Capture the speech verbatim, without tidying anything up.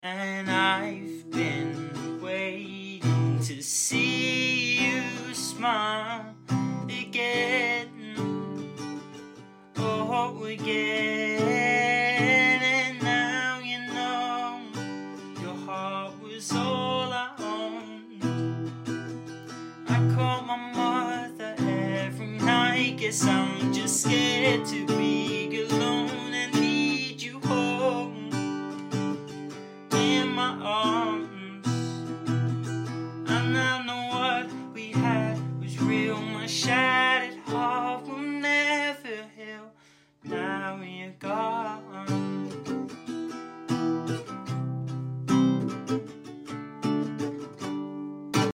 And I've been waiting to see you smile again, oh again. And now you know your heart was all I owned. I call my mother every night, guess I'm just scared to be alone and need you home in my arms. I now know what we had was real, my shadow